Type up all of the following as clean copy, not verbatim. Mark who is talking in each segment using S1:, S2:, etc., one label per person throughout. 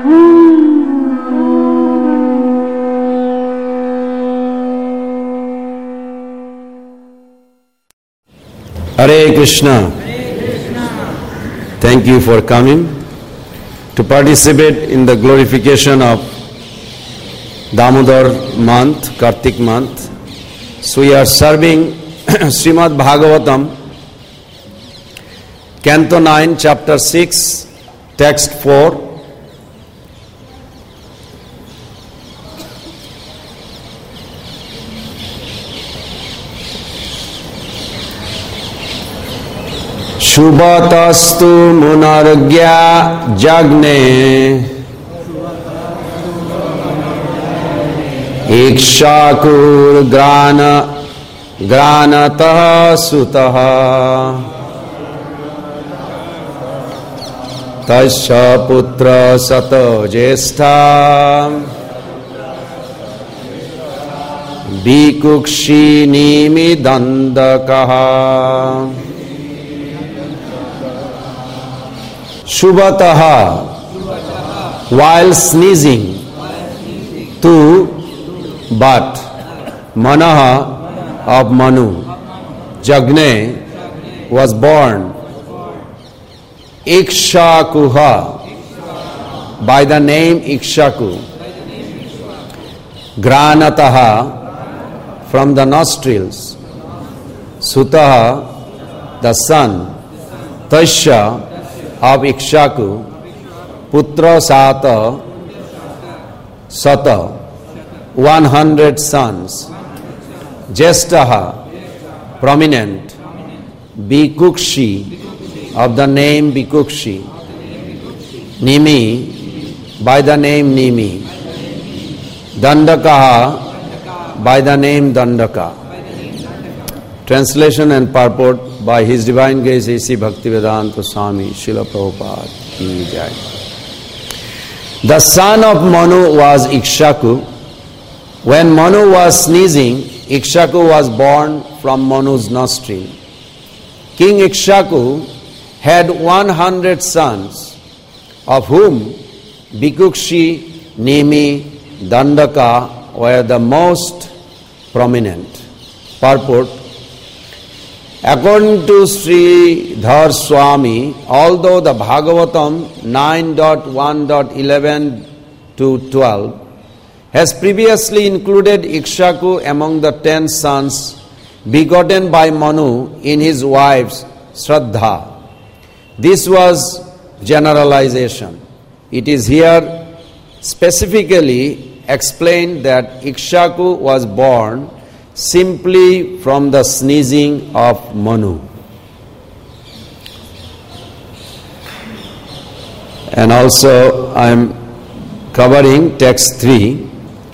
S1: Hare Krishna. Thank you for coming to participate in the glorification of Damodar month, Kartik month. So we are serving Srimad Bhagavatam, Canto 9, Chapter 6, Text 4. Shubhatastu munargya jagne ikshakur granatah sutah tasya putra sato jestha bhikukshi nimi dandakaha. Shubhataha, while sneezing, tu, but, manaha, of Manu, Jagne, was born, Ikshakuha, by the name Ikshaku, Granataha, from the nostrils, Sutaha, the son, Tasya, of Ikshaku, Putra Sata, 100 sons, Jestaha, prominent, Bhikukshi, of the name Bhikukshi, Nimi, by the name Nimi, Dandakaha, by the name Dandaka. Translation and purport by His Divine Grace A.C. Bhaktivedanta Swami Srila Prabhupada Ki Jai. The son of Manu was Ikshaku. When Manu was sneezing, Ikshaku was born from Manu's nostril. King Ikshaku had 100 sons, of whom Bhikukshi, Nimi, Dandaka were the most prominent. Purport: according to Sridhar Swami, although the Bhagavatam 9.1.11 to 12 has previously included Ikshaku among the 10 sons begotten by Manu in his wife's Shraddha, this was generalization. It is here specifically explained that Ikshaku was born simply from the sneezing of Manu. And also I am covering text 3.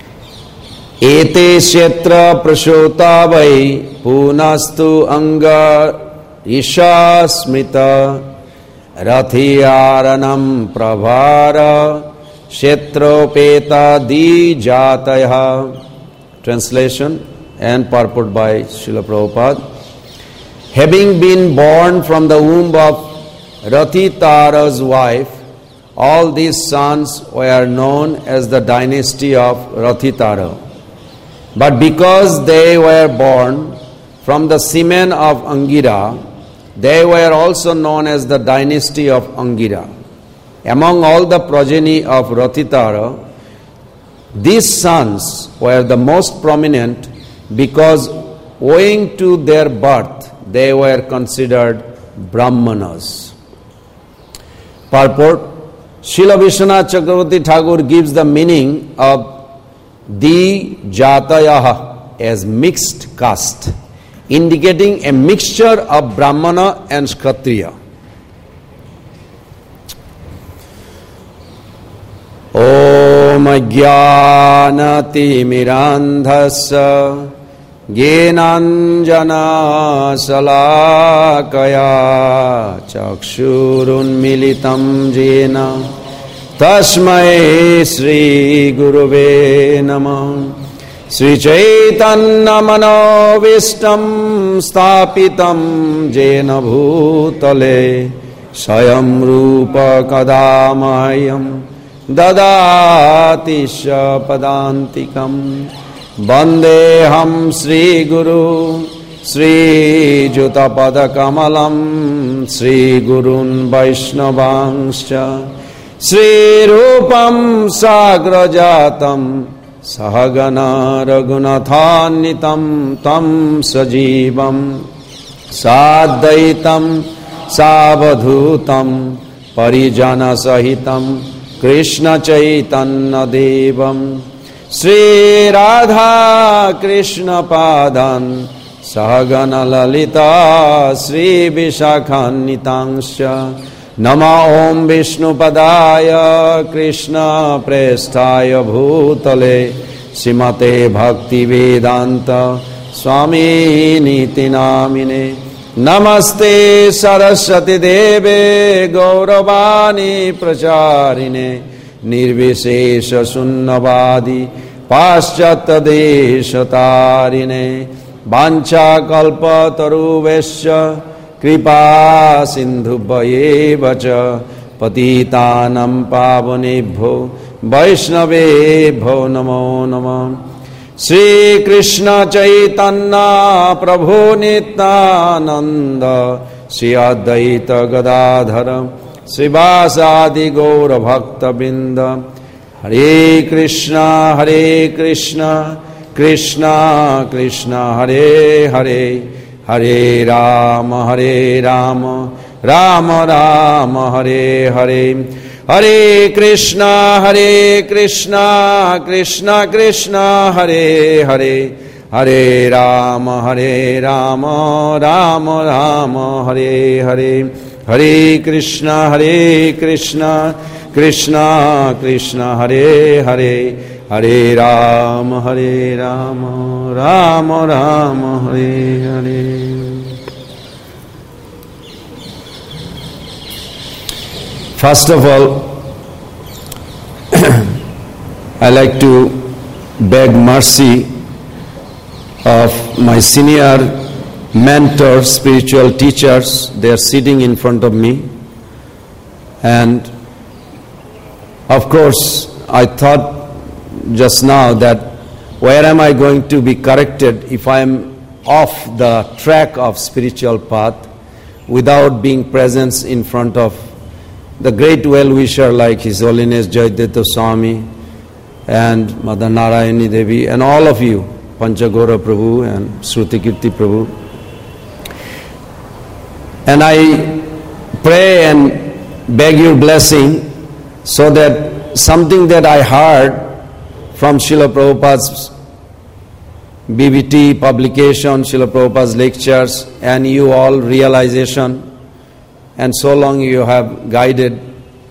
S1: Ete kshetra prashota vai punastu anga isha smita rathiyaranam prabhara kshetropeta di jataya. Translation and purport by Srila Prabhupada. Having been born from the womb of Rathitara's wife, all these sons were known as the dynasty of Rathitara. But because they were born from the semen of Angira, they were also known as the dynasty of Angira. Among all the progeny of Rathitara, these sons were the most prominent because owing to their birth, they were considered Brahmanas. Purport: Srila Vishwanath Chakravarti Thakur gives the meaning of Di Jatayaha as mixed caste, indicating a mixture of Brahmana and Kshatriya. Om Ajnanati Mirandhasya Gyenanjana Salakaya Chakshurunmilitam Jena Tasmai Sri Guruve Namah. Sri Chaitanya Manovistam Stapitam Jena Bhutale Sayam Rupa Kadamayam ददाति पदान्तिकं वन्देऽहं श्रीगुरु श्रीयुतपदकमलं श्रीगुरून् वैष्णवांश्च श्रीरूपं साग्रजातं सहगना रघुनाथान्वितं तं सजीवं साद्वैतं सावधूतं परिजनसहितं कृष्णचैतन्यदेवं श्रीराधा कृष्णपादान् सहगना ललिता श्रीविशाखान्वितांश्च नमो ॐ विष्णुपदाय कृष्णप्रेष्ठाय भूतले श्रीमते भक्तिवेदान्त स्वामिनीति नामिने नमस्ते सरस्वती देवे गौरवाणी प्रचारिणे निर्विशेष शून्यवादी पाश्चात्य देशतारिणे वाञ्छाकल्पतरुभ्यश्च कृपा सिन्धुभ्येव च पतितानां पावनेभ्यो वैष्णवेभ्यो नमो नमः। श्री कृष्ण चैतन्य प्रभु नित्यानंद श्री अद्वैत गदाधर श्रीवासादि गौर भक्तवृंद हरे Krishna Krishna Krishna Hare Hare Hare Ram Ram Ram Hare Hare Hare Krishna Krishna Krishna Hare Hare Hare Ram Ram Ram Hare Hare Hare Krishna Krishna Krishna Hare Hare Hare Ram Ram Ram Hare Hare. First of all, I like to beg mercy of my senior mentors, spiritual teachers. They are sitting in front of me. And of course, I thought just now that where am I going to be corrected if I am off the track of spiritual path without being present in front of the great well-wisher like His Holiness Jayadvaita Swami and Mother Narayani Devi and all of you, Panchagora Prabhu and Shruti Kirti Prabhu. And I pray and beg your blessing so that something that I heard from Srila Prabhupada's BBT publication, Srila Prabhupada's lectures, and you all realization, and so long you have guided.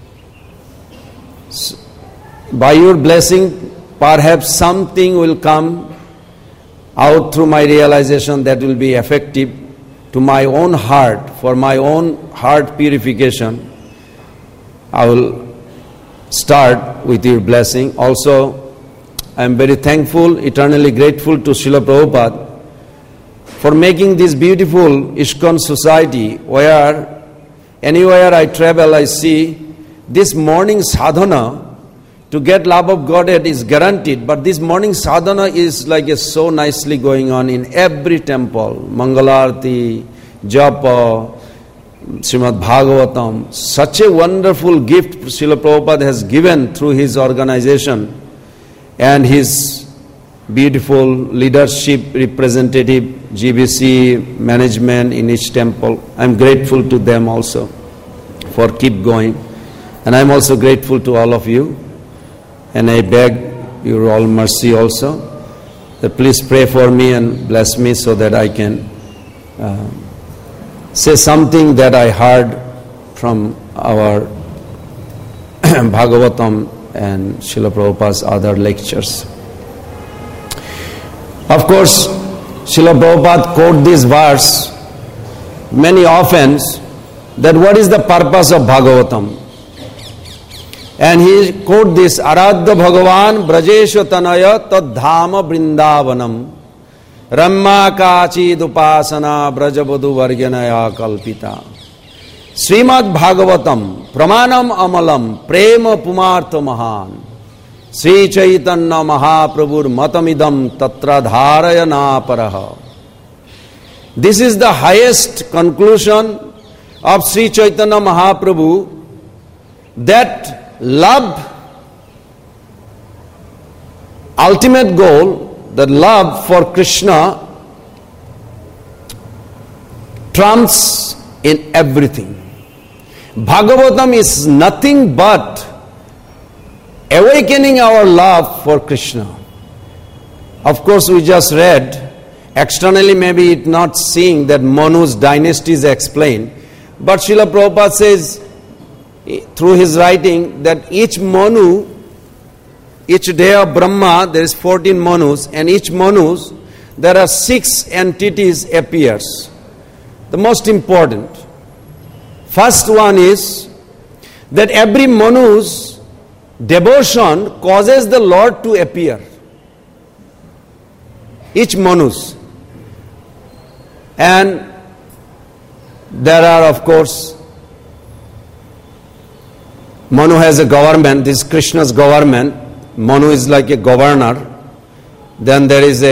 S1: By your blessing, perhaps something will come out through my realization that will be effective to my own heart, for my own heart purification. I will start with your blessing. Also, I am very thankful, eternally grateful to Srila Prabhupada for making this beautiful ISKCON society where anywhere I travel, I see this morning sadhana to get love of Godhead is guaranteed, but this morning sadhana is like so nicely going on in every temple. Mangalarti, Japa, Srimad Bhagavatam. Such a wonderful gift Srila Prabhupada has given through his organization and his beautiful leadership, representative, GBC management in each temple. I am grateful to them also for keep going. And I am also grateful to all of you. And I beg your all mercy also, that please pray for me and bless me so that I can say something that I heard from our Bhagavatam and Srila Prabhupada's other lectures. Of course, Srila Prabhupada quote this verse many often, that what is the purpose of Bhagavatam? And he quote this, Aradha Bhagavan Brajeshu Tanaya Tadhama Vrindavanam Ramma Kachi Dupasana Brajabadu Varganaya Kalpita. Srimad Bhagavatam Pramanam amalam prema pumartha mahan Sri Chaitanya Mahaprabhur matamidam tatra dharayana paraha. This is the highest conclusion of Sri Chaitanya Mahaprabhu, that love, ultimate goal, the love for Krishna trumps in everything. Bhagavatam is nothing but awakening our love for Krishna. Of course, we just read, externally maybe it not seeing that Manu's dynasty is explained, but Srila Prabhupada says through his writing that each Manu, each day of Brahma, there is 14 Manus, and each Manus, there are 6 entities appears. The most important. First one is that every Manu's devotion causes the Lord to appear. Each Manus. And there are, of course, Manu has a government, this is Krishna's government. Manu is like a governor. Then there is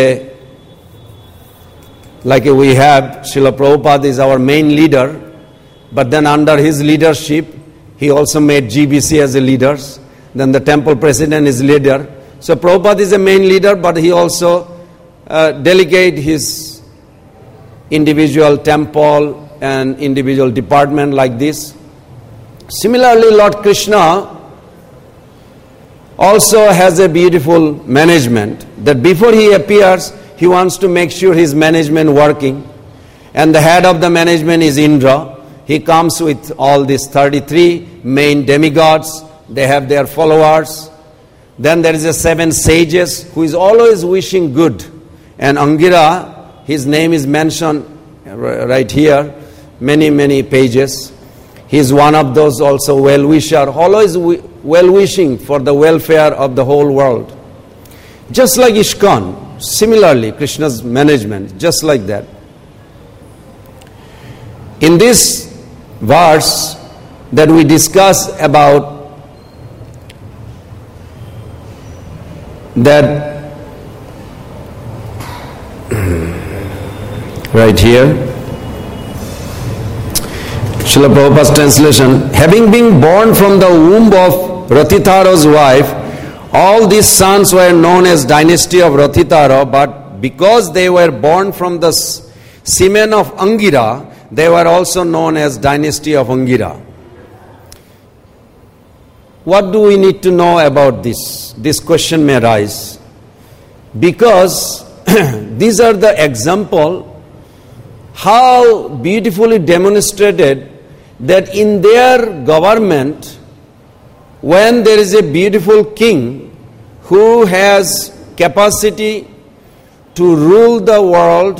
S1: we have, Srila Prabhupada is our main leader, but then under his leadership, he also made GBC as a leader. Then the temple president is leader. So Prabhupada is a main leader, but he also delegate his individual temple and individual department like this. Similarly, Lord Krishna also has a beautiful management, that before he appears, he wants to make sure his management working. And the head of the management is Indra. He comes with all these 33 main demigods. They have their followers. Then there is a 7 sages who is always wishing good. And Angira, his name is mentioned right here, many pages. He is one of those also well-wisher, always well-wishing for the welfare of the whole world. Just like ISKCON, similarly, Krishna's management, just like that. In this verse that we discuss about that right here, Srila Prabhupada's translation, having been born from the womb of Rathitara's wife, all these sons were known as dynasty of Rathitara, but because they were born from the semen of Angira, they were also known as dynasty of Angira. What do we need to know about this? This question may arise. Because these are the example how beautifully demonstrated that in their government, when there is a beautiful king who has capacity to rule the world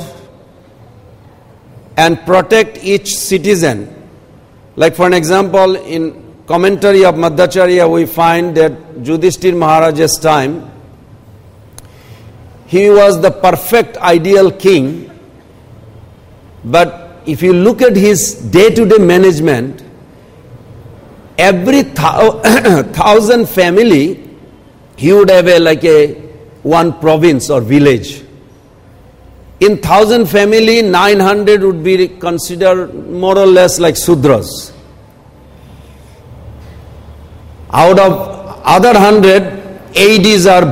S1: and protect each citizen. Like for an example, in commentary of Madhacharya, we find that Yudhishthira Maharaj's time, he was the perfect ideal king, but if you look at his day-to-day management, every 1,000 family, he would have one province or village. In 1,000 family, 900 would be considered more or less like Sudras. Out of other 100, 80s are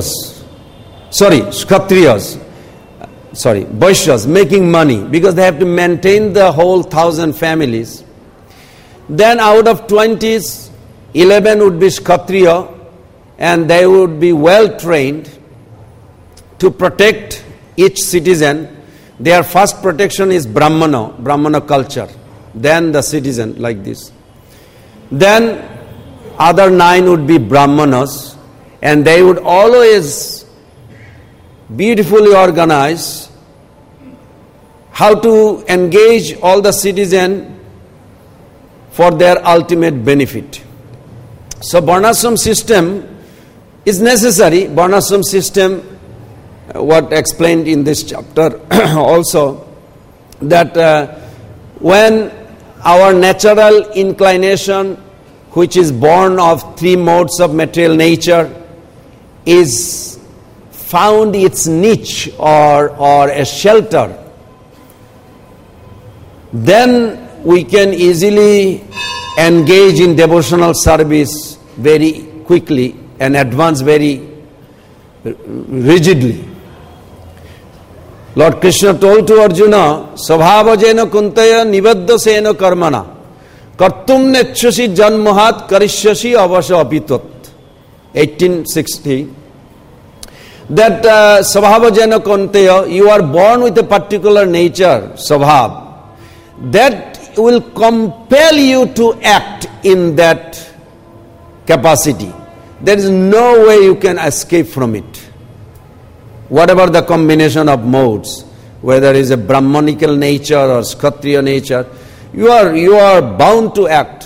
S1: Kshatriyas. Vaishyas, making money, because they have to maintain the whole 1,000 families. Then out of 20s, 11 would be Kshatriya, and they would be well trained to protect each citizen. Their first protection is Brahmana culture, then the citizen, like this. Then other 9 would be Brahmanas, and they would always beautifully organize how to engage all the citizens for their ultimate benefit. So Varnashram system is necessary. Varnashram system, what explained in this chapter also, that when our natural inclination which is born of three modes of material nature, is found its niche or a shelter, then we can easily engage in devotional service very quickly and advance very rigidly. Lord Krishna told to Arjuna, Svabhajena kuntaya nibadda sena karmana kartum nechasi janmahat karishyasi avasya apitat. 1860. That Svabhajena kuntaya, you are born with a particular nature, Svabh, that will compel you to act in that capacity. There is no way you can escape from it. Whatever the combination of modes, whether it is a Brahmanical nature or Kshatriya nature, you are bound to act.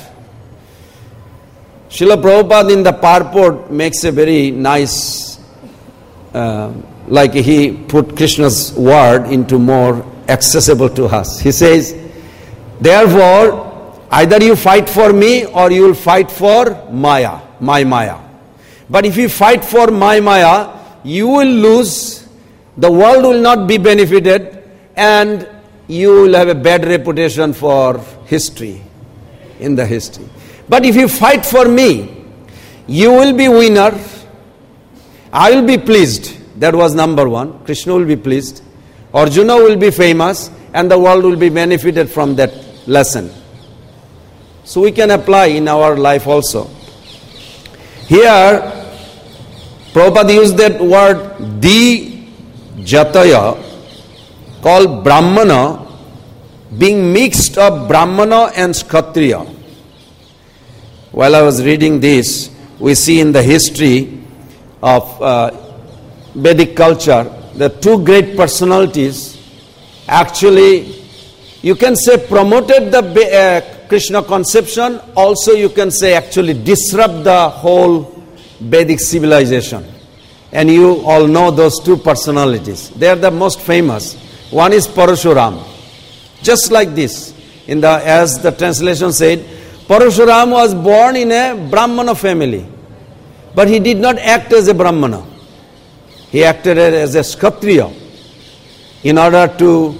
S1: Srila Prabhupada in the purport makes a very nice, like he put Krishna's word into more accessible to us. He says, therefore, either you fight for me or you will fight for Maya, my Maya. But if you fight for my Maya, you will lose, the world will not be benefited, and you will have a bad reputation for history, in the history. But if you fight for me, you will be winner, I will be pleased. That was number one. Krishna will be pleased, Arjuna will be famous, and the world will be benefited from that lesson. So we can apply in our life also. Here, Prabhupada used that word di jataya, called Brahmana, being mixed of Brahmana and Kshatriya. While I was reading this, we see in the history of Vedic culture, the two great personalities actually, you can say, promoted the Krishna conception, also you can say actually disrupt the whole Vedic civilization. And you all know those two personalities. They are the most famous. One is Parashuram. Just like this, as the translation said, Parashuram was born in a Brahmana family. But he did not act as a Brahmana. He acted as a Kshatriya in order to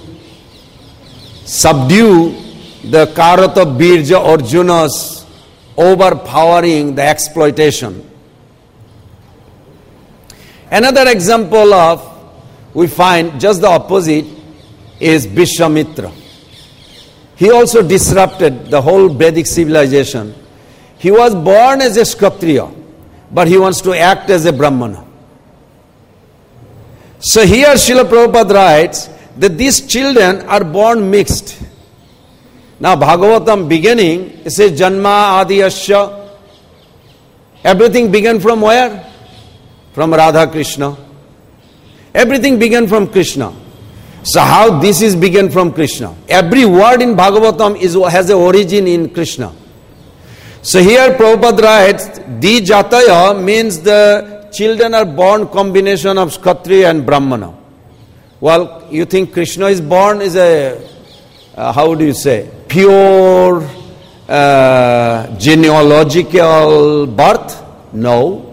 S1: subdue the Karata Birja Arjuna's overpowering the exploitation. Another example we find just the opposite is Vishwamitra. He also disrupted the whole Vedic civilization. He was born as a Kshatriya, but he wants to act as a Brahmana. So here Srila Prabhupada writes that these children are born mixed. Now Bhagavatam beginning, it says Janma Adiyasya. Everything began from where? From Radha Krishna. Everything began from Krishna. So how this is began from Krishna? Every word in Bhagavatam has an origin in Krishna. So here Prabhupada writes, Di Jataya means the children are born combination of Kshatriya and Brahmana. Well, you think Krishna is born is a, how do you say, pure genealogical birth? No.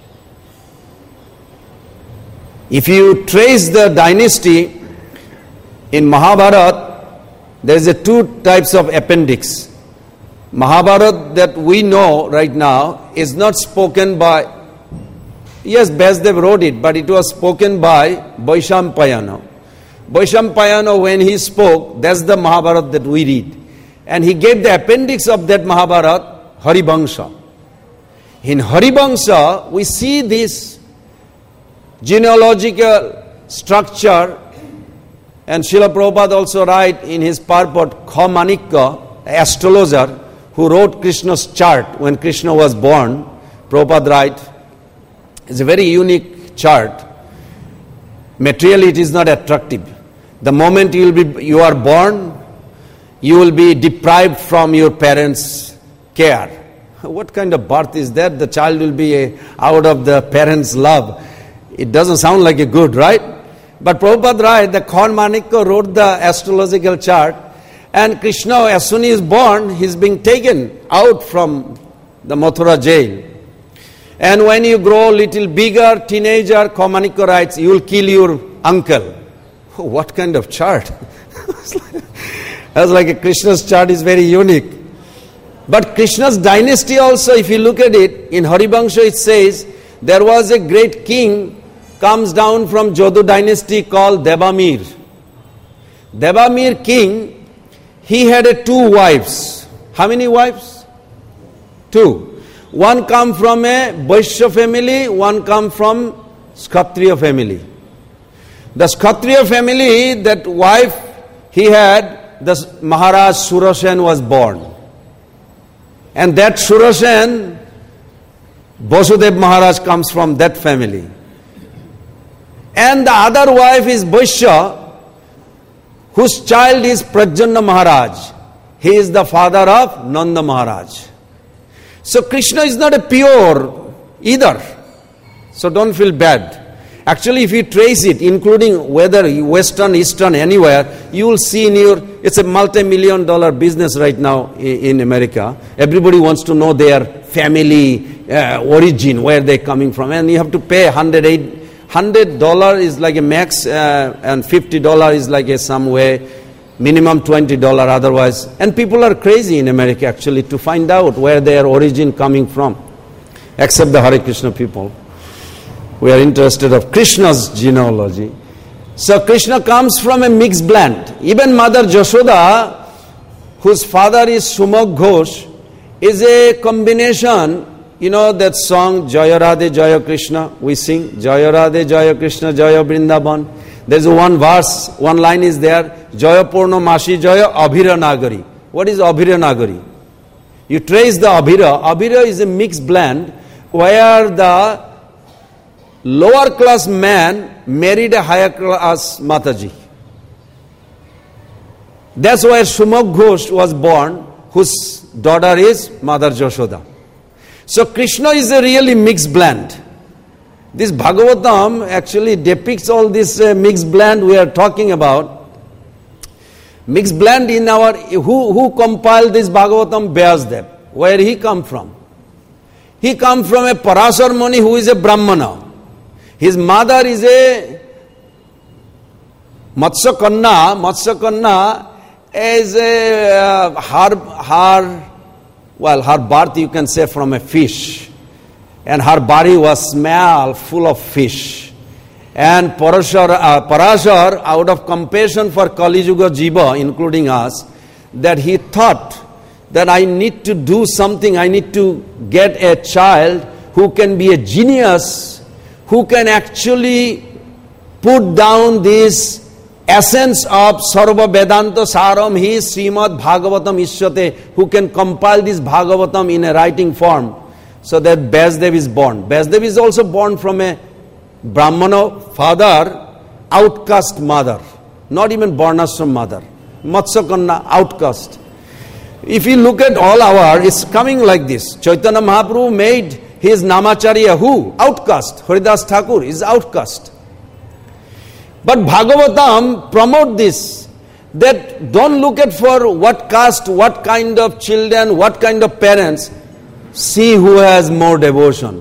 S1: If you trace the dynasty in Mahabharata, there is two types of appendix. Mahabharata that we know right now is not spoken by, yes, Vyasadeva wrote it, but it was spoken by Vaishampayana. Vaishampayana, when he spoke, that's the Mahabharata that we read. And he gave the appendix of that Mahabharata, Harivangsha. In Harivangsha, we see this genealogical structure, and Srila Prabhupada also write in his purport, Khamanikya, astrologer, who wrote Krishna's chart when Krishna was born. Prabhupada write, it's a very unique chart. Materially it is not attractive. The moment you are born, you will be deprived from your parents' care. What kind of birth is that? The child will be out of the parents' love. It doesn't sound like a good, right? But Prabhupada writes, the Khamanikya wrote the astrological chart, and Krishna, as soon as he is born, he is being taken out from the Mathura jail. And when you grow a little bigger, teenager, Kaumanika writes, you will kill your uncle. Oh, what kind of chart? That's like Krishna's chart is very unique. But Krishna's dynasty also, if you look at it, in Harivangsha it says, there was a great king comes down from Jodu dynasty called Devamir. Devamir king, he had 2 wives. How many wives? 2. One come from a Vaishya family, one come from Kshatriya family. The Kshatriya family, that wife he had, the Maharaj Surasen was born. And that Surasen, Vasudev Maharaj comes from that family. And the other wife is Vaishya, whose child is Pradyumna Maharaj. He is the father of Nanda Maharaj. So Krishna is not a pure either. So don't feel bad. Actually, if you trace it, including whether Western, Eastern, anywhere, you will see it's a multi-million-dollar business right now in America. Everybody wants to know their family origin, where they're coming from. And you have to pay $100 is like a max, and $50 is like a some way, minimum $20 otherwise. And people are crazy in America actually to find out where their origin coming from. Except the Hare Krishna people. We are interested of Krishna's genealogy. So Krishna comes from a mixed blend. Even Mother Jashoda, whose father is Sumag Ghosh, is a combination. You know that song Jaya Radhe Jaya Krishna, we sing Jaya Radhe Jaya Krishna Jaya Vrindavan. There's one verse, one line is there, Jaya Purna Mashi Jaya Abhira Nagari. What is Abhira Nagari? You trace the Abhira. Abhira is a mixed blend where the lower class man married a higher class Mataji. That's where Sumag Ghosh was born, whose daughter is Mother Jashoda. So Krishna is a really mixed blend. This Bhagavatam actually depicts all this mixed blend we are talking about. Mixed blend in our, who compiled this Bhagavatam? Vyasdev. Where he come from? He come from a Parasar Muni who is a Brahmana. His mother is a Matsya Kanna. Matsya Kanna is her birth you can say from a fish. And her body was small, full of fish. And Parashar, out of compassion for Kali Yuga Jiva, including us, that he thought that I need to do something, I need to get a child who can be a genius, who can actually put down this essence of Sarva Vedanta Saram, he is Srimad Bhagavatam Ishyate, who can compile this Bhagavatam in a writing form. So that Vyasdev is born. Vyasdev is also born from a Brahmana father, outcast mother. Not even Varnashram mother. Matsya Kanna, outcast. If you look at all it's coming like this. Chaitanya Mahaprabhu made his Namacharya who? Outcast. Haridas Thakur is outcast. But Bhagavatam promote this, that don't look at for what caste, what kind of children, what kind of parents. See who has more devotion.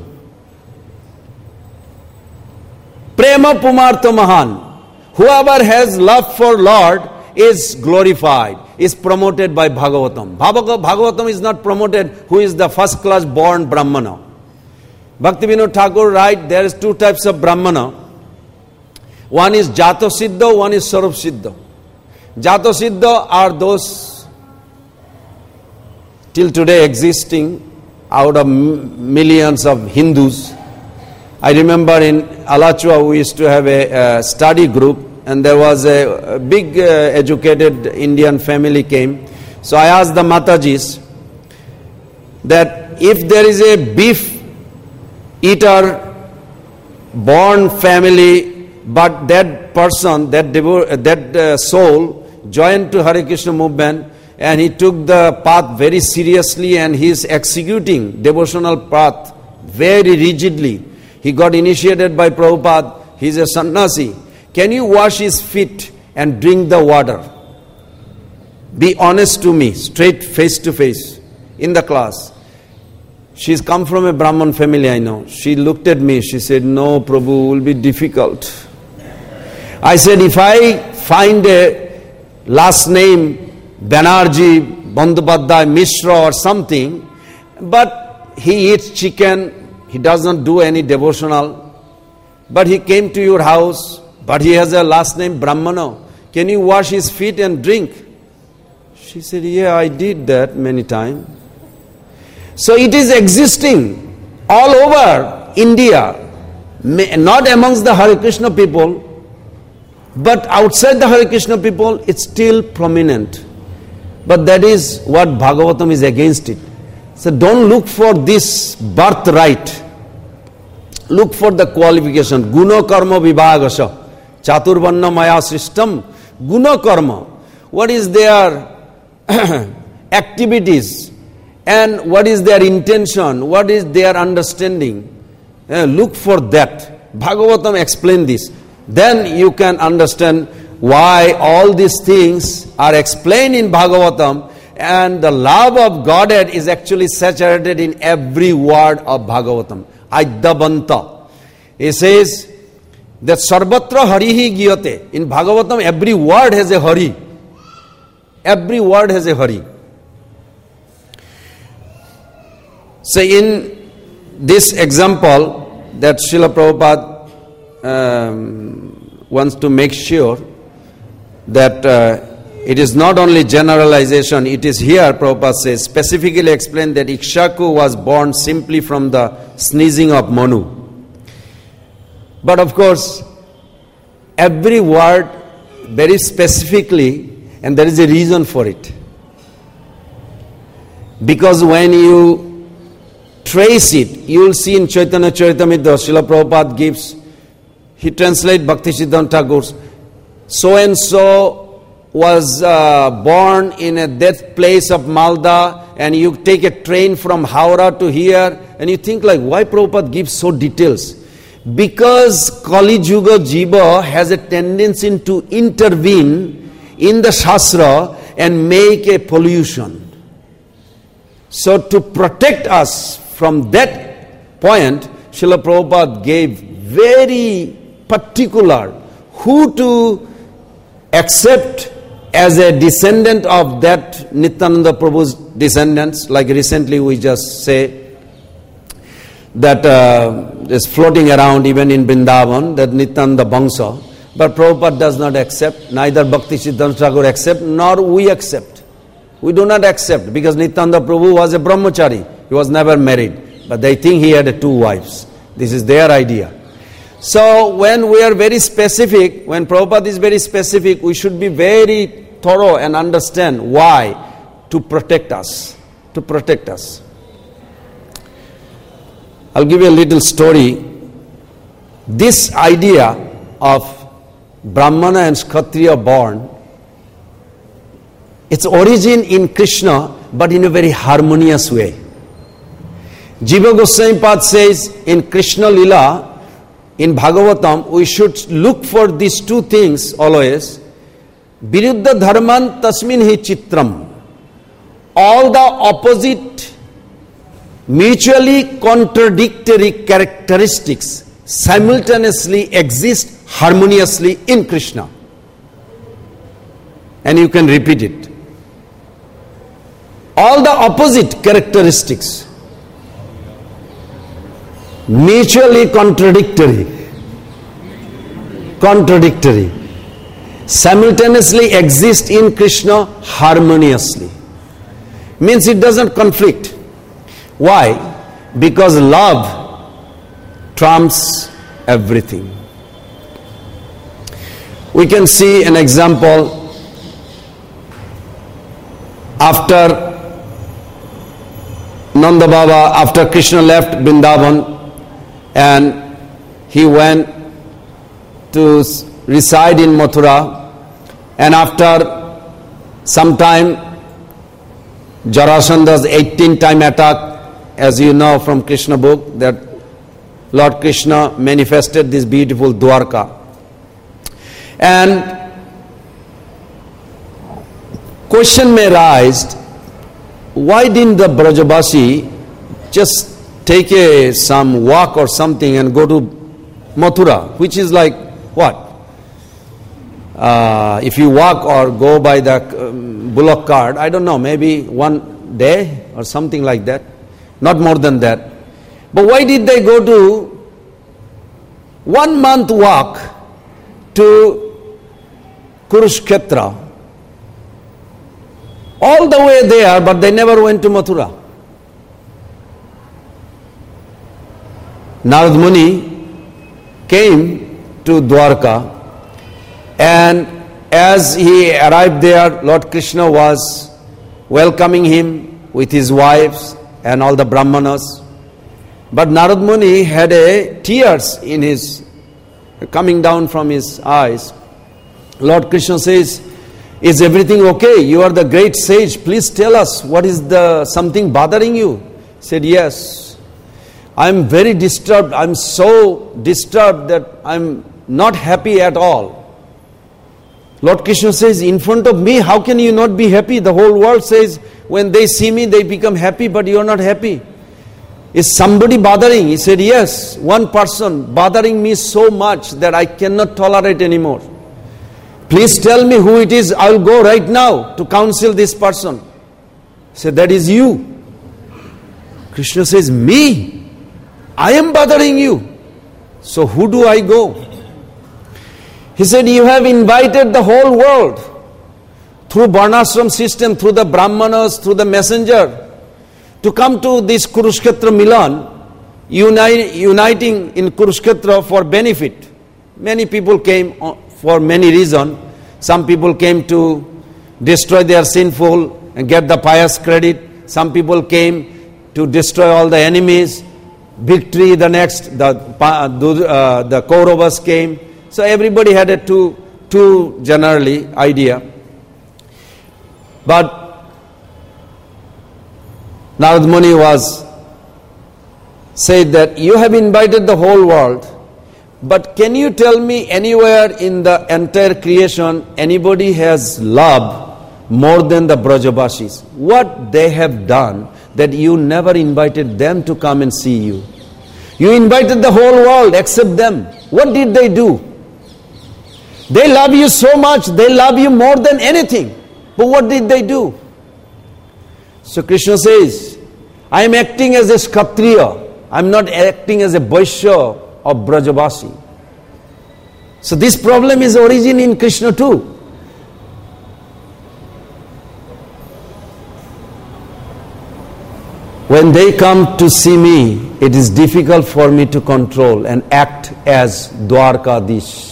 S1: Prema Pumartha Mahan. Whoever has love for Lord is glorified, is promoted by Bhagavatam. Bhagavatam is not promoted who is the first class born Brahmana. Bhaktivinoda Thakur writes there is 2 types of Brahmana. One is Jata Siddha, one is Sarup Siddha. Jata Siddha are those till today existing out of millions of Hindus. I remember in Alachua we used to have a study group, and there was a big educated Indian family came. So I asked the Matajis that if there is a beef eater born family, but that person, that soul joined to Hare Krishna movement, and he took the path very seriously, and he is executing devotional path very rigidly. He got initiated by Prabhupada. He is a sannyasi. Can you wash his feet and drink the water? Be honest to me, straight face to face in the class. She's come from a Brahman family, I know. She looked at me, she said, no, Prabhu, will be difficult. I said, if I find a last name, Banerjee, Bandyopadhyay, Mishra or something, but he eats chicken, he does not do any devotional, but he came to your house, but he has a last name Brahmana, can you wash his feet and drink? She said, yeah, I did that many times. So it is existing all over India, not amongst the Hare Krishna people, but outside the Hare Krishna people, it's still prominent. But that is what Bhagavatam is against it. So don't look for this birthright. Look for the qualification. Guna karma vibhagasya. Chaturvanna maya srishtam. Guna karma. What is their activities? And what is their intention? What is their understanding? Look for that. Bhagavatam explain this. Then you can understand why all these things are explained in Bhagavatam, and the love of Godhead is actually saturated in every word of Bhagavatam. Adyabanta. He says that Sarvatra Harihi Giyate. In Bhagavatam, every word has a Hari. Every word has a Hari. So in this example that Srila Prabhupada wants to make sure that it is not only generalization, it is here, Prabhupada says, specifically explained that Ikshaku was born simply from the sneezing of Manu. But of course, every word very specifically, and there is a reason for it. Because when you trace it, you will see in Chaitanya Charitamrita, Srila Prabhupada gives, he translates Bhaktisiddhanta Thakur's, so-and-so was born in a death place of Malda, and you take a train from Howrah to here, and you think like, why Prabhupada gives so details? Because Kali Yuga Jiva has a tendency to intervene in the Shastra and make a pollution. So to protect us from that point, Srila Prabhupada gave very particular who to accept as a descendant of that Nityananda Prabhu's descendants. Like recently we just say that is floating around even in Vrindavan, that Nityananda Bangsa. But Prabhupada does not accept, neither Bhaktisiddhanta Thakur accept, nor we accept. We do not accept, because Nityananda Prabhu was a brahmachari. He was never married. But they think he had 2 wives. This is their idea. So when we are very specific, when Prabhupada is very specific, we should be very thorough and understand why, to protect us. To protect us. I'll give you a little story. This idea of Brahmana and Kshatriya born, its origin in Krishna, but in a very harmonious way. Jiva Goswami Pad says in Krishna Lila, in Bhagavatam, we should look for these 2 things always. Viruddha dharman tasmin hi chitram. All the opposite, mutually contradictory characteristics simultaneously exist harmoniously in Krishna. And you can repeat it. All the opposite characteristics, mutually contradictory, simultaneously exist in Krishna harmoniously. Means it doesn't conflict. Why? Because love trumps everything. We can see an example after Nanda Baba, after Krishna left Vrindavan and he went to reside in Mathura, and after some time Jarasandha's 18-time attack, as you know from Krishna book, that Lord Krishna manifested this beautiful Dwarka. And question may rise, why didn't the Brajabasi just take some walk or something and go to Mathura, which is like what? If you walk or go by the bullock cart, I don't know, maybe one day or something like that. Not more than that. But why did they go to 1 month walk to Kurukshetra? All the way there, but they never went to Mathura. Narad Muni came to Dwarka, and as he arrived there, Lord Krishna was welcoming him with his wives and all the Brahmanas. But Narad Muni had tears in his coming down from his eyes. Lord Krishna says, "Is everything okay? You are the great sage. Please tell us, what is something bothering you?" He said, "Yes, I am very disturbed. I am so disturbed that I am not happy at all." Lord Krishna says, "In front of me, how can you not be happy? The whole world says, when they see me, they become happy, but you are not happy. Is somebody bothering?" He said, "Yes, one person bothering me so much that I cannot tolerate anymore. Please tell me who it is. I will go right now to counsel this person." He said, "That is you." Krishna says, "Me? I am bothering you. So who do I go?" He said, "You have invited the whole world through Varnashram system, through the Brahmanas, through the messenger, to come to this Kurukshetra Milan, uniting in Kurukshetra for benefit. Many people came for many reasons. Some people came to destroy their sinful and get the pious credit. Some people came to destroy all the enemies. Victory, the next, the Kauravas came. So everybody had a two generally idea. But Narad Muni said that you have invited the whole world, but can you tell me anywhere in the entire creation anybody has loved more than the Brajavasis? What they have done that you never invited them to come and see you? You invited the whole world except them. What did they do? They love you so much, they love you more than anything. But what did they do? So Krishna says, I am acting as a Kshatriya. I am not acting as a Vaishya of Brajavasi. So this problem is origin in Krishna too. When they come to see me, it is difficult for me to control and act as Dwarkadish.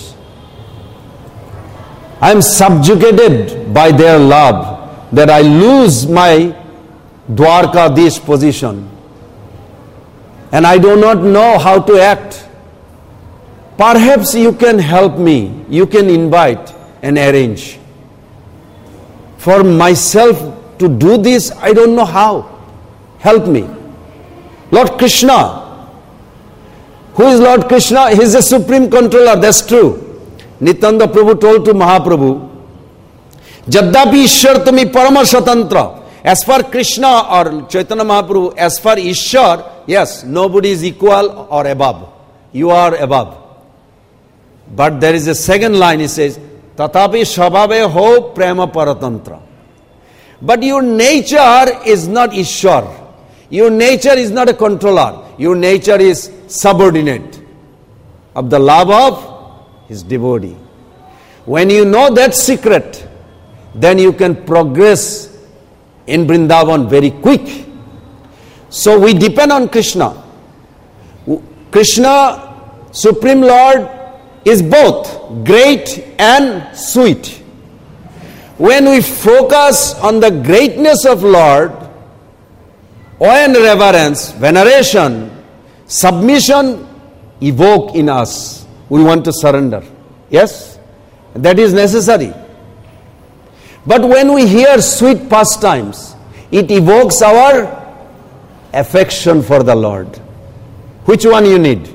S1: I am subjugated by their love that I lose my Dwarkadish position. And I do not know how to act. Perhaps you can help me. You can invite and arrange. For myself to do this, I don't know how. Help me. Lord Krishna. Who is Lord Krishna? He is the supreme controller. That's true. Nityananda Prabhu told to Mahaprabhu, Jaddapi Ishwar tumi parama swatantra. As far Krishna or Chaitanya Mahaprabhu, as far Ishwar, yes, nobody is equal or above. You are above. But there is a second line, he says, Tatapi Shabhave ho prema paratantra. But your nature is not Ishwar. Your nature is not a controller. Your nature is subordinate of the love of his devotee. When you know that secret, then you can progress in Vrindavan very quick. So we depend on Krishna. Krishna, Supreme Lord, is both great and sweet. When we focus on the greatness of Lord, awe and reverence, veneration, submission evoke in us. We want to surrender. Yes? That is necessary. But when we hear sweet pastimes, it evokes our affection for the Lord. Which one you need?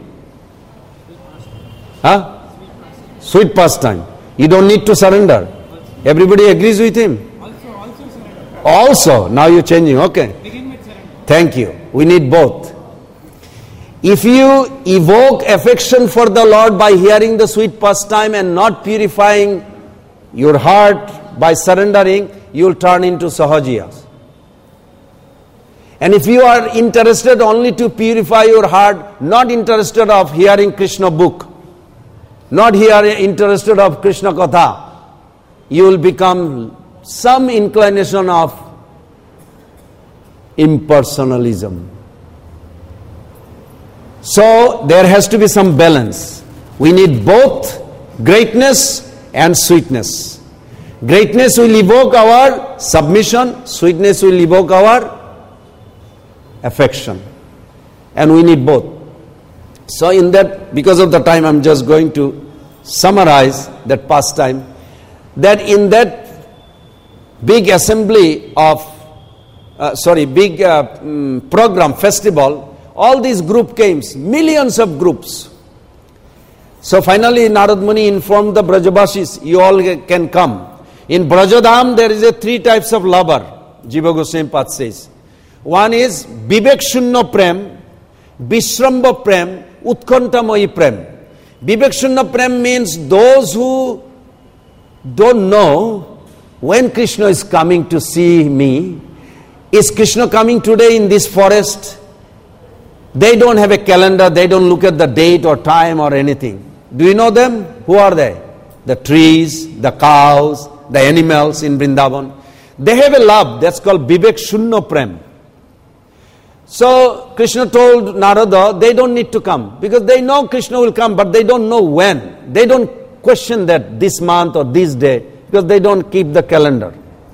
S1: Huh? Sweet pastime. You don't need to surrender. Everybody agrees with him?
S2: Also surrender.
S1: Also, now you're changing. Okay.
S2: Begin with surrender.
S1: Thank you. We need both. If you evoke affection for the Lord by hearing the sweet pastime and not purifying your heart by surrendering, you will turn into Sahajiyas. And if you are interested only to purify your heart, not interested of hearing Krishna book, not interested of Krishna Katha, you will become some inclination of impersonalism. So there has to be some balance. We need both greatness and sweetness. Greatness will evoke our submission, sweetness will evoke our affection. And we need both. So in that, because of the time, I'm just going to summarize that pastime. That in that big assembly of, program, festival, all these group came, millions of groups. So finally Narad Muni informed the Brajavasis, you all can come. In Brajadham there is 3 types of lover, Jiva Goswami Pad says. One is Vivek Shunno Prem, Vishramba Prem, Utkantamoyi Prem. Vivek Shunno Prem means those who don't know when Krishna is coming to see me. Is Krishna coming today in this forest? They don't have a calendar, they don't look at the date or time or anything. Do you know them? Who are they? The trees, the cows, the animals in Vrindavan. They have a love, that's called Vivek Shunno Prem. So Krishna told Narada, they don't need to come, because they know Krishna will come, but they don't know when. They don't question that this month or this day, because they don't keep the calendar.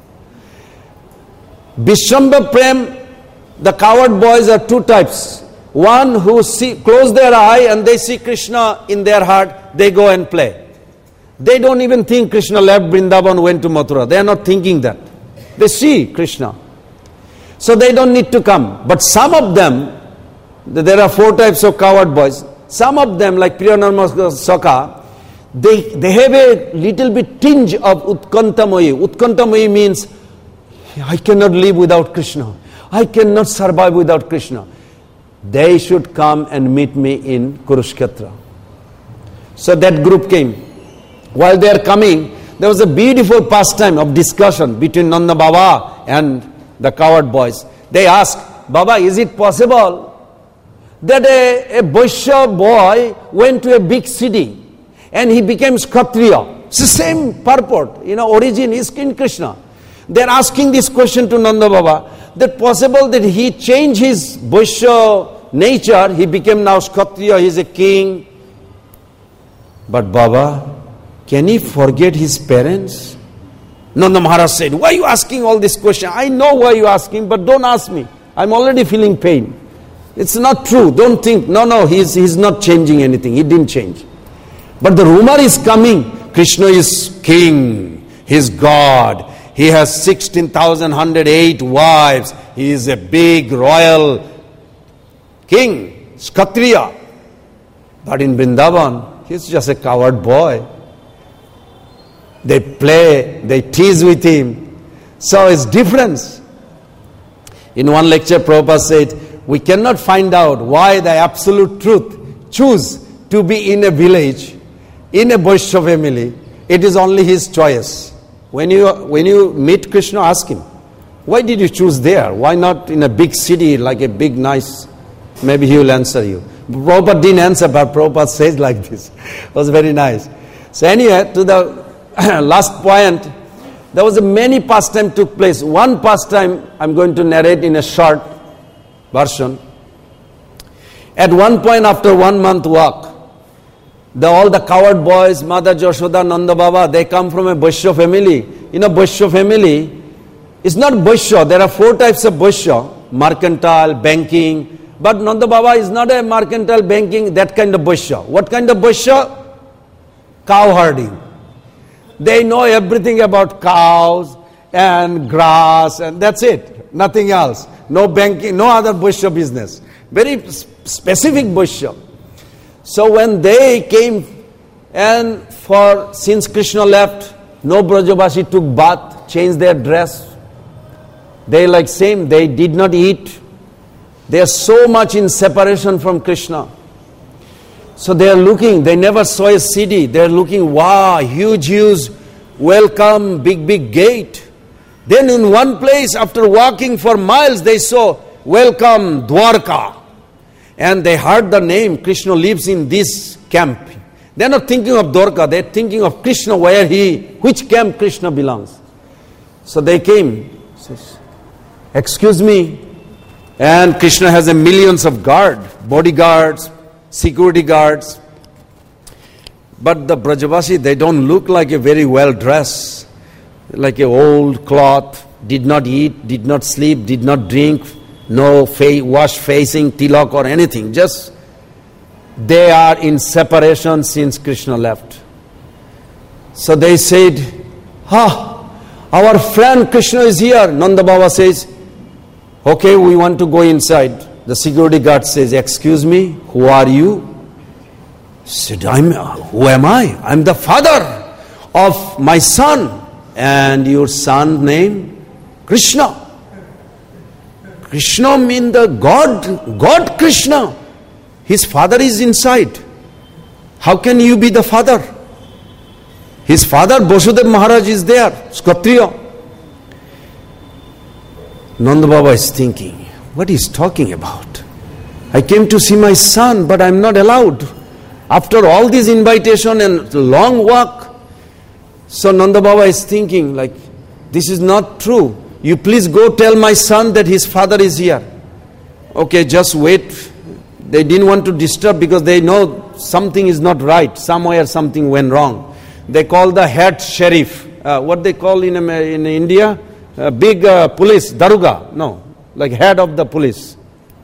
S1: Vishramba Prem, the coward boys are 2 types. One who close their eye and they see Krishna in their heart, they go and play. They don't even think Krishna left Vrindavan, went to Mathura. They are not thinking that. They see Krishna. So they don't need to come. But some of them, there are 4 types of coward boys. Some of them, like Priyanarma Saka, they have a little bit tinge of Utkantamoyi. Utkantamoyi means, I cannot live without Krishna. I cannot survive without Krishna. They should come and meet me in Kurukshetra. So that group came. While they are coming, there was a beautiful pastime of discussion between Nanda Baba and the coward boys. They asked, Baba, is it possible that a Vaishya boy went to a big city and he became Kshatriya? It's the same purport, origin is in Krishna. They are asking this question to Nanda Baba, that possible that he changed his Vaishya nature, he became now Kshatriya, he is a king. But Baba, can he forget his parents? Nanda Maharaj said, why are you asking all this question? I know why you are asking, but don't ask me. I'm already feeling pain. It's not true. Don't think, no, he's not changing anything. He didn't change. But the rumor is coming. Krishna is king. He is God. He has 16,108 wives. He is a big royal king, Kshatriya. But in Vrindavan, he's just a coward boy. They play, they tease with him. So it's difference. In one lecture, Prabhupada said, we cannot find out why the absolute truth choose to be in a village, in a Vaishya family. It is only his choice. When you meet Krishna, ask him, why did you choose there? Why not in a big city, like a big nice, maybe he will answer you. Prabhupada didn't answer, but Prabhupada says like this. It was very nice. So anyway, to the last point, there was a many pastime took place. One pastime I'm going to narrate in a short version. At one point, after 1 month walk, all the coward boys, Mother Jashoda, Nanda Baba, they come from a Vaishya family. Vaishya family, it's not Vaishya. There are 4 types of Vaishya: mercantile, banking. But Nanda Baba is not a mercantile, banking, that kind of Vaishya. What kind of Vaishya? Cow herding. They know everything about cows and grass, and that's it. Nothing else. No banking, no other Vaishya business. Very specific Vaishya. So when they came, and since Krishna left, no Brajavashi took bath, changed their dress. They they did not eat. They are so much in separation from Krishna. So they are looking, they never saw a city. They are looking, wow, huge, welcome, big gate. Then in one place, after walking for miles, they saw, welcome, Dwarka. And they heard the name, Krishna lives in this camp. They are not thinking of Dwarka, they are thinking of Krishna, which camp Krishna belongs. So they came, says, excuse me. And Krishna has millions of bodyguards, security guards. But the Brajavasi, they don't look like a very well dressed, like an old cloth, did not eat, did not sleep, did not drink, no wash facing, tilak or anything. Just they are in separation since Krishna left. So they said, our friend Krishna is here. Nanda Baba says, okay, we want to go inside. The security guard says, excuse me, who are you? He said, who am I? I'm the father of my son. And your son name? Krishna. Krishna means the God Krishna. His father is inside. How can you be the father? His father, Vasudeva Maharaj, is there, Kshatriya. Nanda Baba is thinking, what is talking about? I came to see my son, but I am not allowed. After all this invitation and long walk. So Nanda Baba is thinking, like, this is not true. You please go tell my son that his father is here. Okay, just wait. They didn't want to disturb because they know something is not right. Somewhere something went wrong. They call the head sheriff. What they call in India? Big police, daruga. No, like head of the police.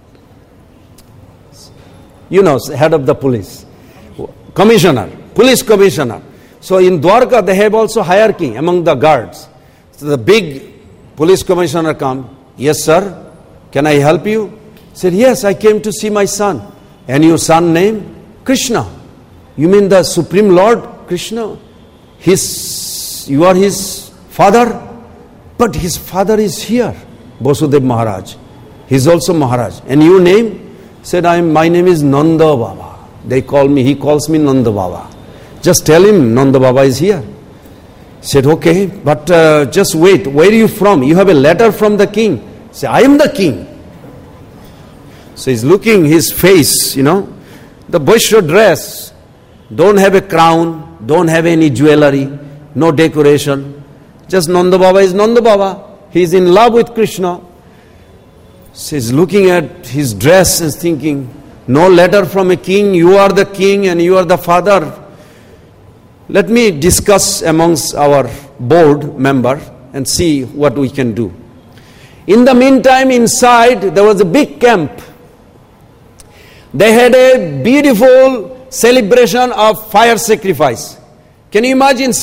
S1: You know, head of the police. Commissioner, police commissioner. So in Dwarka they have also hierarchy among the guards. So the big police commissioner comes. Yes sir, can I help you? Said, yes, I came to see my son. And your son name? Krishna. You mean the Supreme Lord Krishna? You are his father? But his father is here, Vasudeva Maharaj. He is also Maharaj. And your name? Said, my name is Nanda Baba. He calls me Nanda Baba. Just tell him Nanda Baba is here. Said, okay, but just wait. Where are you from? You have a letter from the king. Say, I am the king. So he's looking his face, the Vaishya dress, don't have a crown, don't have any jewelry, no decoration. Just Nanda Baba is Nanda Baba. He's in love with Krishna. So he's looking at his dress and thinking, no letter from a king, you are the king and you are the father. Let me discuss amongst our board member and see what we can do. In the meantime, inside there was a big camp. They had a beautiful celebration of fire sacrifice. Can you imagine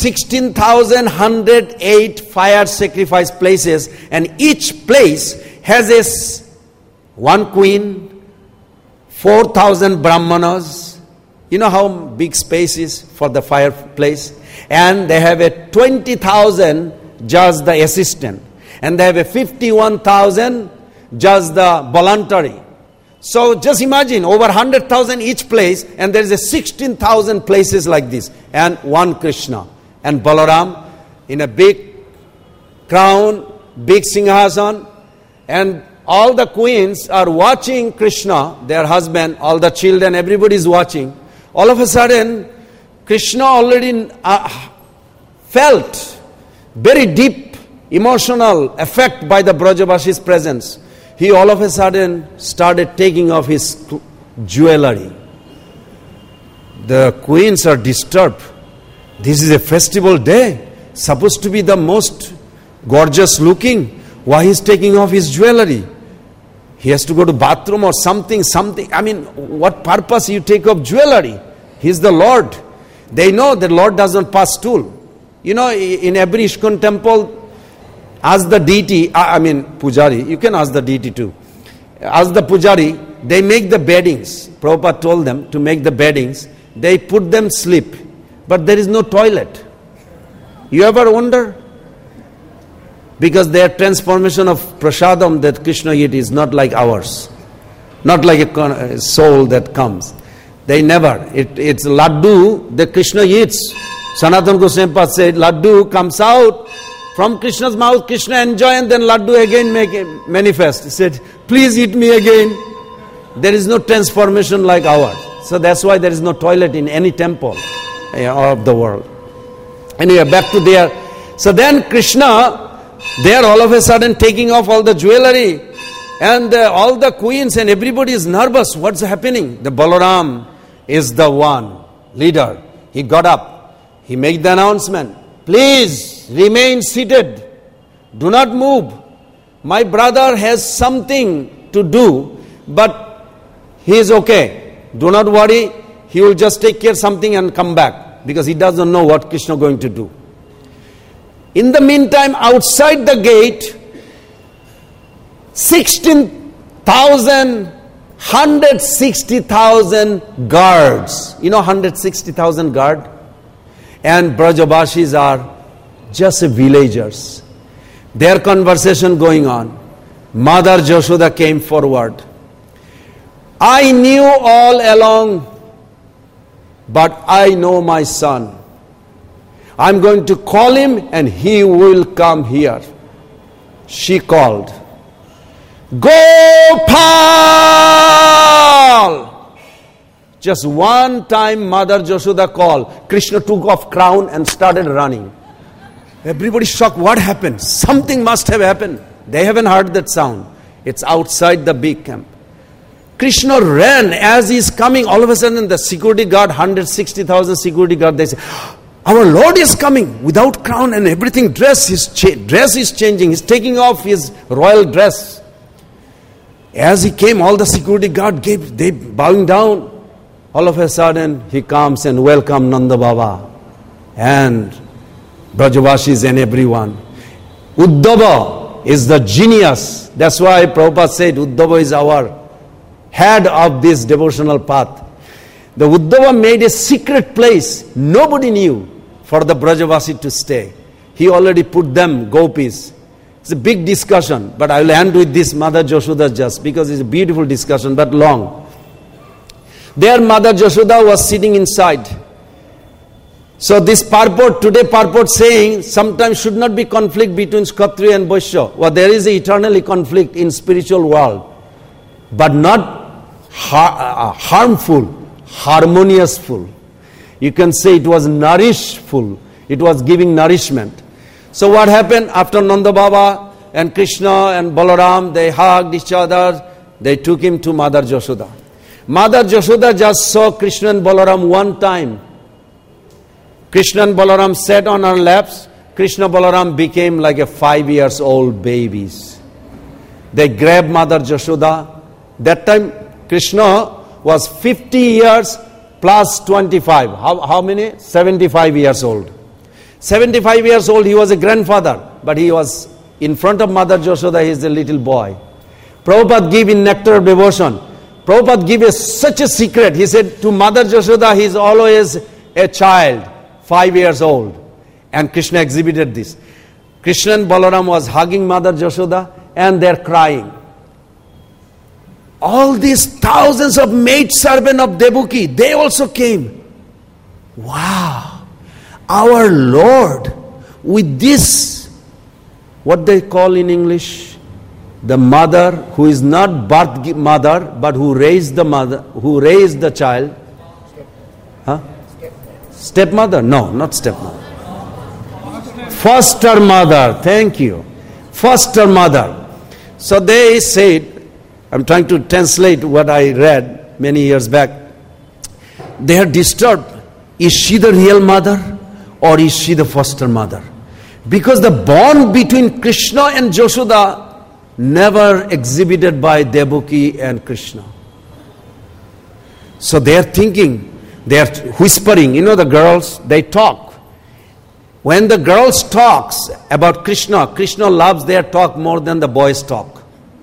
S1: 16,108 fire sacrifice places, and each place has one queen, 4,000 brahmanas. You know how big space is for the fireplace? And they have 20,000 just the assistant. And they have 51,000 just the voluntary. So just imagine, over 100,000 each place, and there is 16,000 places like this, and one Krishna. And Balaram in a big crown, big singhasan, and all the queens are watching Krishna, their husband, all the children, everybody is watching. All of a sudden, Krishna already felt very deep emotional effect by the Brajavasi's presence. He all of a sudden started taking off his jewelry. The queens are disturbed. This is a festival day, supposed to be the most gorgeous looking. Why he is taking off his jewelry? He has to go to bathroom or something. I mean, what purpose you take off jewelry? He is the Lord. They know the Lord doesn't pass stool. In every ISKCON temple, ask the deity, Pujari, you can ask the deity too. Ask the Pujari, they make the beddings. Prabhupada told them to make the beddings. They put them sleep. But there is no toilet. You ever wonder? Because their transformation of prasadam that Krishna eat is not like ours. Not like a soul that comes. They never. It's laddu that Krishna eats. Sanatana Goswami said, laddu comes out from Krishna's mouth, Krishna enjoy, and then laddu again manifest. He said, please eat me again. There is no transformation like ours. So that's why there is no toilet in any temple of the world. Anyway, back to there. So then Krishna, they are all of a sudden taking off all the jewelry. And all the queens and everybody is nervous. What's happening? The Balaram is the one leader. He got up. He made the announcement. Please remain seated. Do not move. My brother has something to do, but he is okay. Do not worry. He will just take care of something and come back, because he doesn't know what Krishna is going to do. In the meantime, outside the gate, 160,000 guards. You know 160,000 guards? And Brajavasis are just villagers. Their conversation going on. Mother Jashoda came forward. I knew all along, but I know my son. I'm going to call him and he will come here. She called. Gopal! Just one time Mother Jashoda called. Krishna took off crown and started running. Everybody shocked. What happened? Something must have happened. They haven't heard that sound. It's outside the big camp. Krishna ran as he's coming. All of a sudden the security guard, 160,000 security guard, they say, our Lord is coming without crown and everything. Dress is changing. He's taking off his royal dress. As he came, all the security guard they bowing down. All of a sudden, he comes and welcomes Nanda Baba and Brajavasis and everyone. Uddhava is the genius. That's why Prabhupada said Uddhava is our head of this devotional path. The Uddhava made a secret place. Nobody knew for the Brajavasi to stay. He already put them gopis. It's a big discussion, but I will end with this Mother Jashoda just because it's a beautiful discussion, but long. Their Mother Jashoda was sitting inside. So this purport, today purport saying, sometimes should not be conflict between Kshatriya and Vaishya. Well, there is eternally conflict in spiritual world, but not harmful, harmoniousful. You can say it was nourishful. It was giving nourishment. So what happened after Nanda Baba and Krishna and Balaram, they hugged each other. They took him to Mother Jashoda. Mother Jashoda just saw Krishna and Balaram one time. Krishna and Balaram sat on her laps. Krishna Balaram became like a 5-year-old babies. They grabbed Mother Jashoda. That time Krishna was 50 years plus 25. How many? 75 years old. 75 years old, he was a grandfather, but he was in front of Mother Jashoda, he is a little boy. Prabhupada gave in Nectar of Devotion. Prabhupada gave such a secret. He said to Mother Jashoda, he is always a child, 5 years old. And Krishna exhibited this. Krishna and Balaram was hugging Mother Jashoda and they're crying. All these thousands of maid servants of Devaki, they also came. Wow! Our Lord, with this, what they call in English, the mother who is not birth mother, but who raised the mother, who raised the child. Huh? Stepmother? No, not stepmother. Foster mother. Thank you. Foster mother. So they said, I'm trying to translate what I read many years back. They are disturbed. Is she the real mother? Or is she the foster mother? Because the bond between Krishna and Jashoda never exhibited by Devaki and Krishna. So they are thinking, they are whispering. You know the girls, they talk. When the girls talks about Krishna, Krishna loves their talk more than the boys talk.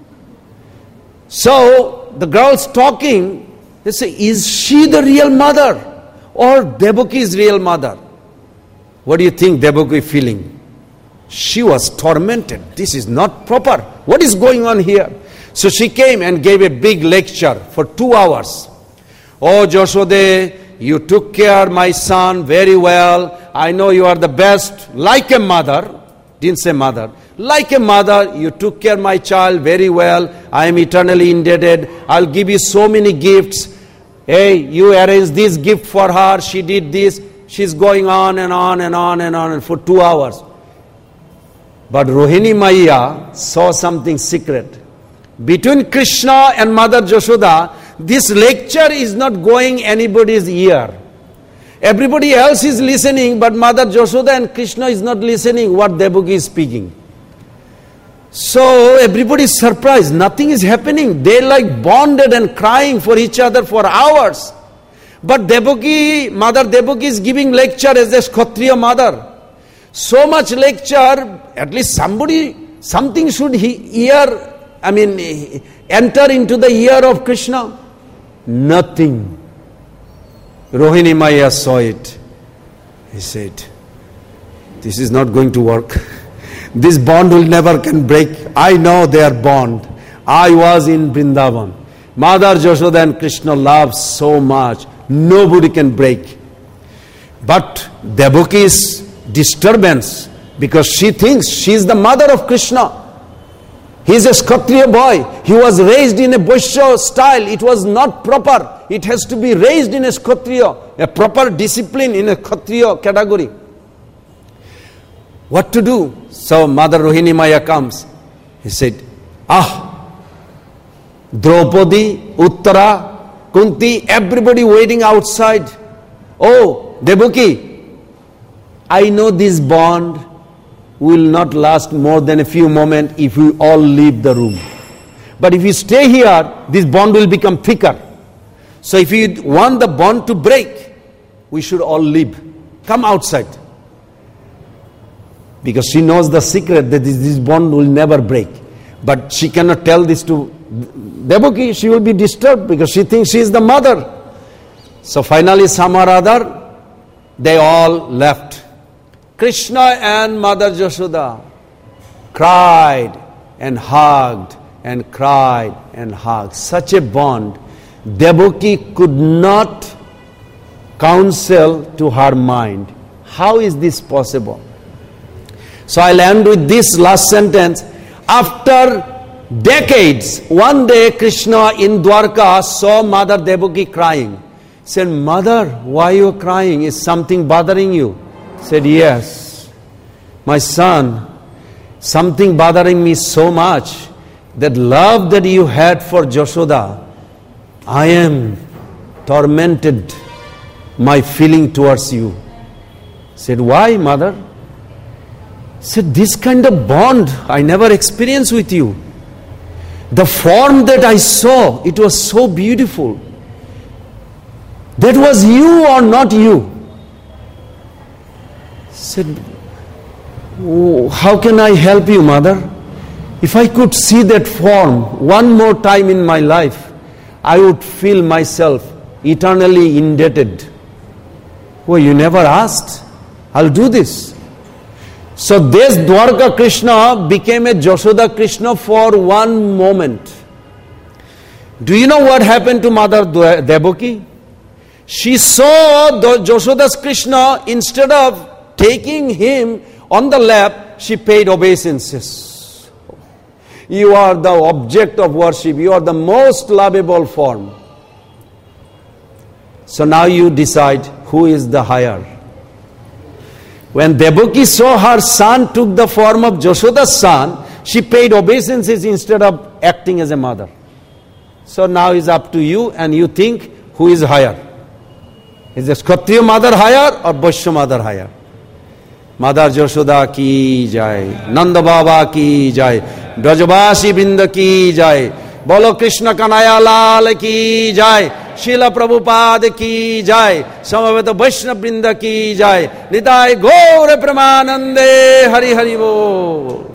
S1: So the girls talking, they say, is she the real mother? Or Devaki's real mother? What do you think Devaki feeling? She was tormented. This is not proper. What is going on here? So she came and gave a big lecture for 2 hours. Oh Yashoda, you took care my son very well. I know you are the best. Like a mother, didn't say mother. Like a mother, you took care my child very well. I am eternally indebted. I'll give you so many gifts. Hey, you arranged this gift for her. She did this. She's going on and on and on and on for 2 hours. But Rohini Maya saw something secret. Between Krishna and Mother Yashoda, this lecture is not going anybody's ear. Everybody else is listening, but Mother Yashoda and Krishna is not listening what Devaki is speaking. So everybody is surprised. Nothing is happening. They like bonded and crying for each other for hours. But Devaki, Mother Devaki is giving lecture as a Kshatriya mother. So much lecture, at least something should enter into the ear of Krishna. Nothing. Rohini Maya saw it. He said, this is not going to work. This bond will never can break. I know their bond. I was in Vrindavan. Mother Yashoda and Krishna love so much. Nobody can break. But Devaki's disturbance, because she thinks she is the mother of Krishna. He is a Kshatriya boy. He was raised in a Vaishya style. It was not proper. It has to be raised in a Kshatriya, a proper discipline in a Kshatriya category. What to do? So Mother Rohini Maya comes. He said, Draupadi, Uttara, Kunti, everybody waiting outside. Oh, Devaki, I know this bond will not last more than a few moments if we all leave the room. But if you stay here, this bond will become thicker. So if you want the bond to break, we should all leave. Come outside. Because she knows the secret that this bond will never break. But she cannot tell this to Devaki. She will be disturbed because she thinks she is the mother. So finally, some or other, they all left. Krishna and Mother Yashoda cried and hugged and cried and hugged. Such a bond. Devaki could not counsel to her mind. How is this possible? So I'll end with this last sentence. After decades, one day Krishna in Dwarka saw Mother Devaki crying. He said, Mother, why are you crying? Is something bothering you? He said, yes. My son, something bothering me so much. That love that you had for Yashoda, I am tormented, my feeling towards you. He said, why, Mother? He said, this kind of bond I never experienced with you. The form that I saw, it was so beautiful. That was you or not you? He said, oh, how can I help you, Mother? If I could see that form one more time in my life, I would feel myself eternally indebted. Oh, you never asked? I'll do this. So this Dwarka Krishna became a Yashoda Krishna for one moment. Do you know what happened to Mother Devaki? She saw Yashoda's Krishna, instead of taking him on the lap, she paid obeisances. You are the object of worship. You are the most lovable form. So now you decide who is the higher. When Devaki saw her son took the form of Yashoda's son, she paid obeisances instead of acting as a mother. So now it's up to you, and you think who is higher. Is the Kshatriya mother higher or Vaishya mother higher? Mother Yashoda ki jai, Nanda Baba ki jai, Brajavasi Brinda ki jai, Bolo Krishna Kanaya Lal ki jai, Srila Prabhupada ki jai, Samaveta Vaishnava Brinda ki jai, Nitai Gaura Pramanande, Hari Hari Bo.